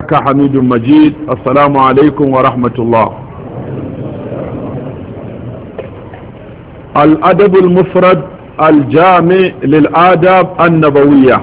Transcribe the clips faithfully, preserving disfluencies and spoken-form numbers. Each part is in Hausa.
إنك حميد مجيد. السلام عليكم ورحمة الله. الأدب المفرد الجامع للآداب النبوية.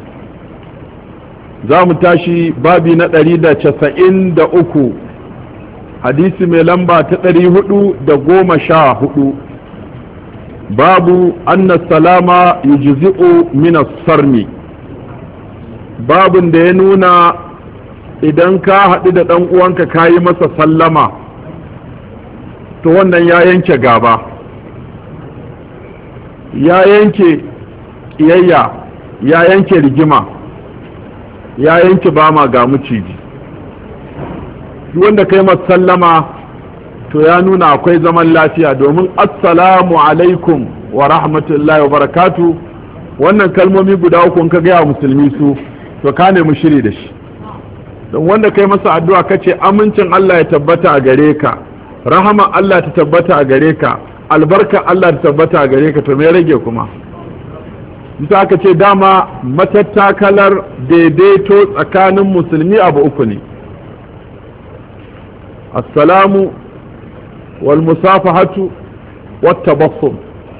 زام تاشي بابي نتريد تسعين دا أكو حديث ملنبا تتري هدو دا قوم شا هدو. باب أن السلام يجزئ من الصرم. باب دينونا idan ka haɗu da ɗan uwanka ka yi masa sallama to wannan ya yanke gaba, ya yanke ƙiyayya, ya yanke rigima, ya yanke bama ga maciji. duk wanda ka yi masa sallama to ya nuna akwai zaman lafiya, domin assalamu alaikum wa rahmatullahi wa barakatu wannan kalmomi guda uku ka gaya musulmi su to ka nemi shiri da shi. don wanda kai masa addu'a kace amincin Allah ya tabbata a gare ka, rahama Allah ta tabbata a gare ka, albarka Allah ta tabbata a gare ka, to me rage kuma? bisa aka ce dama matattakalar daidaito tsakanin musulmi abu uku ne: assalamu wal musafahatu wat tabassum.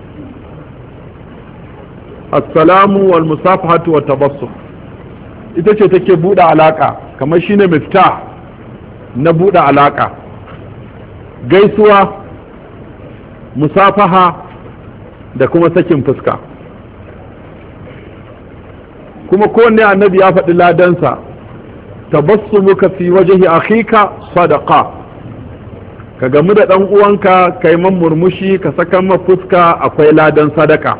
assalamu wal musafahatu wat tabassum ita ce take buɗe alaka, kamar shine mifta na buɗe alaka. gaisuwa, musafaha da kuma sakin fuska. kuma kowanne annabi ya faɗi ladansa: tabassumuka fi wajhi akhika sadaqa. ka gamu da ɗan uwanka kai man murmushi ka saka ma fuska, akwai ladan sadaka.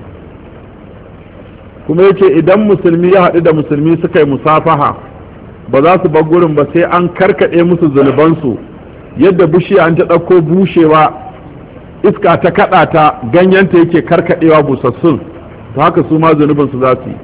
kuma yace idan musulmi ya haɗu da musulmi suka yi musafaha ba za su bar gurin ba sai an karkaɗe musu zunubansu, yadda bishiya an ta ɗauko bushewa iska ta kaɗa ta ganyenta yake karkaɗewa busassun, to haka su ma zunubinsu za su yi.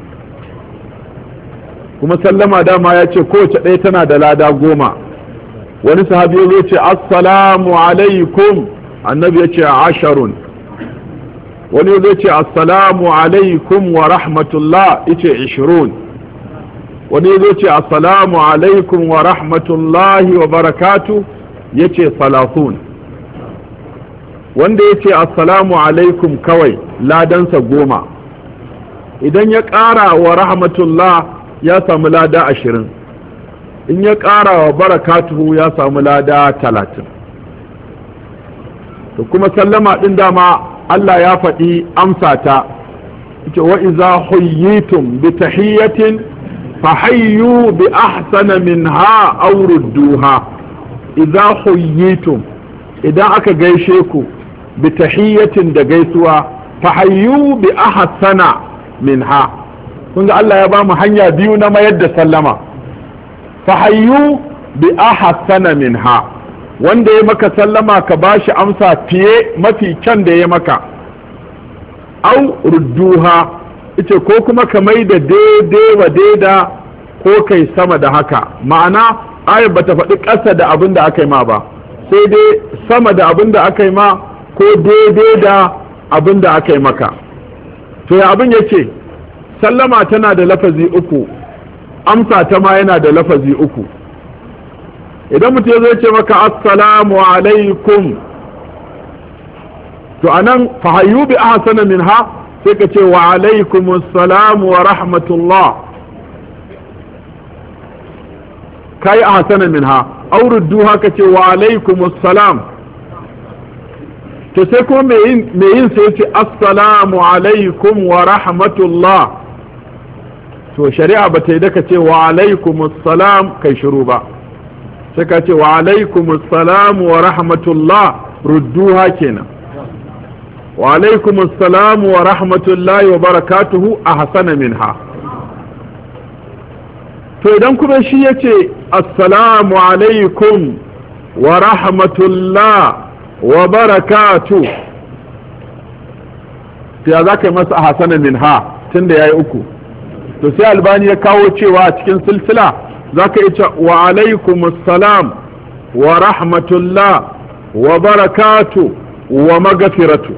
kuma sallama dama ya ce kowace ɗaya tana da lada goma. wani sahabi ya ce assalamu alaikum, annabi ya ce asharun. wani zai ce assalamu alaikum wa rahmatullah, ice ishirun. wani zai ce assalamu alaikum wa rahmatullahi wa barakatu, ya ce salatun. wanda ya ce assalamu alaikum kawai ladansa goma. idan ya ƙara wa rahmatullah ya samu lada ashirin, in ya ƙara wa barakatuhu ya samu lada talatin. to kuma sallama ɗin dama Allah ya faɗi amsa ta, ce wa iza huyyitum bi tahiyyatin fahayyu bi ahsana minha aw rudduha. iza huyyitum, idan aka gaishe ku bi tahiyyatin da gaisuwa, fahayyu bi ahsana minha. kun ga Allah ya ba mu hanya biyu na mayar da sallama: fahayyu bi ahsana minha, wanda ya maka sallama ka bashi amsa fiye mafi kyan da ya maka, au rudduha, ita ko kuma ka mai da daidai wa daida ko kai sama da haka. ma'ana ayar bata faɗi ƙasa da abin da aka yi ma ba, sai dai sama da abin da aka yi ma ko daidai da abin da aka yi maka. to ya abin yake? sallama tana da lafazi uku, amsa ta ma yana da lafazi uku. idan mutum zai ce maka assalamu alaikum, to anan fahayyu bi ahsana minha sai ka ce wa alaikum assalam wa rahmatullah, kai ahsana minha. aw rudduha ka ce wa alaikum assalam. to sai kuma me yin me yin sai ce assalamu alaikum wa rahmatullah, to shari'a ba ta yi daka ce wa alaikum assalam kai shiru ba, sai ka ce wa alaikum assalam wa rahmatullah, rudduha kenan. wa alaikum assalam wa rahmatullahi wa barakatuhu ahsana minha. to idan kuma shi yace assalamu alaikum wa rahmatullah wa barakatuh, ya za ka yi masa ahsana minha tunda yayi uku. to sai Albani ya kawo cewa a cikin silsila za ka iya wa alaikum assalam wa rahmatullah wa barakatu wa magafiratu,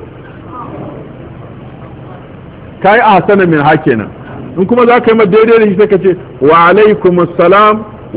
ka yi ahsana min hakenan. in kuma za ka yi daidai da shi sai ka ce wa alaikum assalam